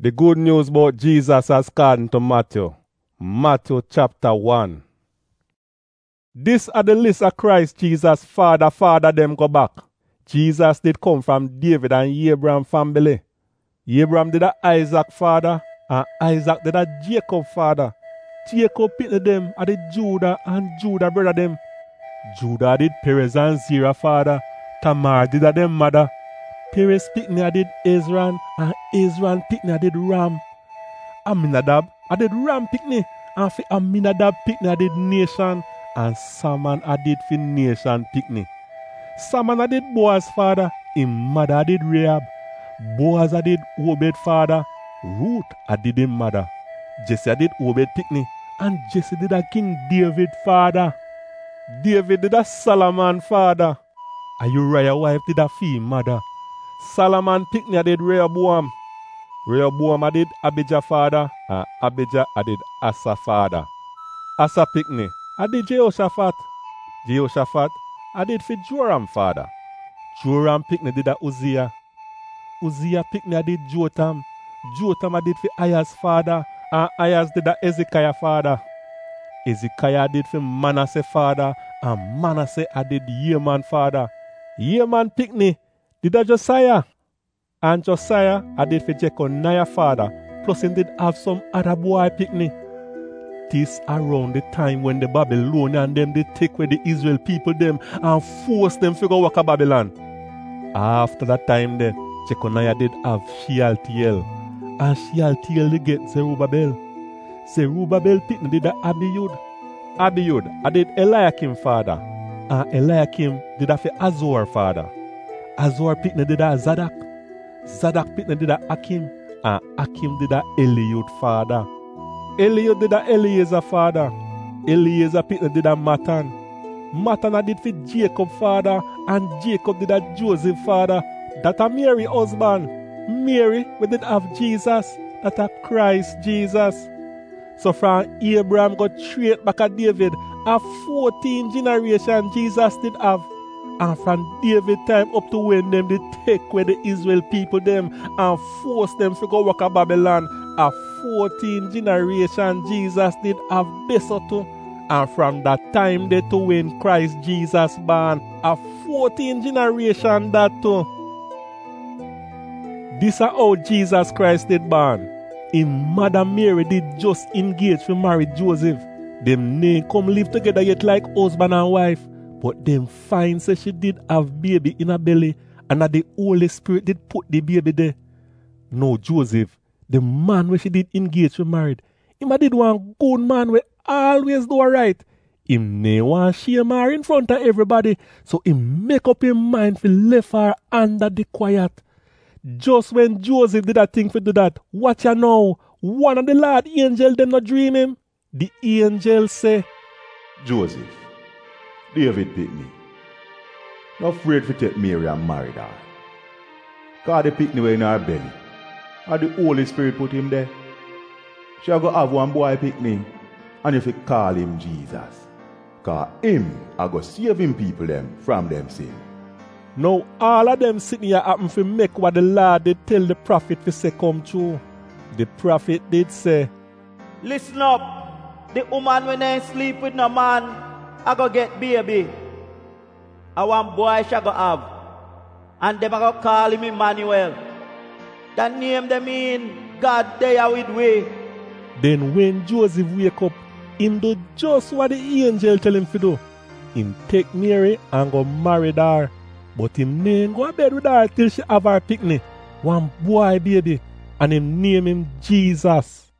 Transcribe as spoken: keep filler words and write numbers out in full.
The good news about Jesus as according to Matthew. Matthew chapter one. This are the list of Christ Jesus' father, father them go back. Jesus did come from David and Abraham family. Abraham did a Isaac father, and Isaac did a Jacob father. Jacob picked them are the Judah and Judah brother them. Judah did Perez and Zerah father. Tamar did a them mother. Perez Pickney did Ezran, and Ezran Pickney did Ram. Aminadab I did Ram Pickney, and for Aminadab Pickney I did Nation, and Salmon I did for Nation Pickney. Salmon I did Boaz father, him mother I did Rahab. Boaz I did Obed father, Ruth I did him mother. Jesse I did Obed Pickney, and Jesse did a King David father. David did a Solomon father, and Uriah wife did a fee mother. Solomon Pickney did Rehoboam. Rehoboam did Abijah father, and Abijah did Asa father. Asa Pickney I did Jehoshaphat. Jehoshaphat I did for Joram father. Joram Pickney did a Uzziah. Uzziah Pickney did Jotham. Jotham I did for Ayaz father, and Ayaz did a Ezekiah father. Ezekiah did for Manasseh father, and Manasseh I did Yeman father. Yeman Pickney did a Josiah, and Josiah I did for Jeconiah father, plus he did have some other boy Pickney. This around the time when the Babylonian them they take away the Israel people them and force them to go walk a Babylon. After that time then, Jeconiah did have Shealtiel, and Shealtiel did get Zerubbabel. Zerubbabel Pickney did a Abiyud. Abiyud I did Eliakim father, and Eliakim did a for Azor father. Azor Pickney did a Zadok. Zadok Pickney did a Akim, and Akim did a Eliud father. Eliud did a Eliezer father. Eliezer Pickney did a Matan. Matan I did for Jacob father, and Jacob did a Joseph father. That a Mary husband. Mary we did have Jesus. That a Christ Jesus. So from Abraham got straight back at David, a fourteen generation Jesus did have. And from David time up to when them they take away the Israel people them and force them to go walk a Babylon, a fourteen generation Jesus did have Besoto. And from that time they to when Christ Jesus born, a fourteen generation that too. This is how Jesus Christ did born. His mother Mary did just engage to marry Joseph. Them name come live together yet like husband and wife. But them find say she did have baby in her belly, and that the Holy Spirit did put the baby there. No, Joseph, the man where she did engage to married, him a did one good man where always do right. Him ne want shame her in front of everybody, so him make up him mind for left her under the quiet. Just when Joseph did a thing for do that, watch ya now, one of the Lord angel them not dream him. The angel say, Joseph, David Pickney, not afraid to take Mary and marry her. God the Pickney way in her belly, and the Holy Spirit put him there. She go have one boy Pickney, and if you call him Jesus, cause him I go save him people them from them sin. Now all of them sitting here happen to make what the Lord did tell the prophet to say come true. The prophet did say, listen up, the woman when they sleep with no man, I go get baby. I want boy shall go have. And them I go call him Emmanuel. That name they mean God there with we. Then when Joseph wake up, him do just what the angel tell him to do. Him take Mary and go marry her. But him name go to bed with her till she have her Pickney. One boy baby. And him name him Jesus.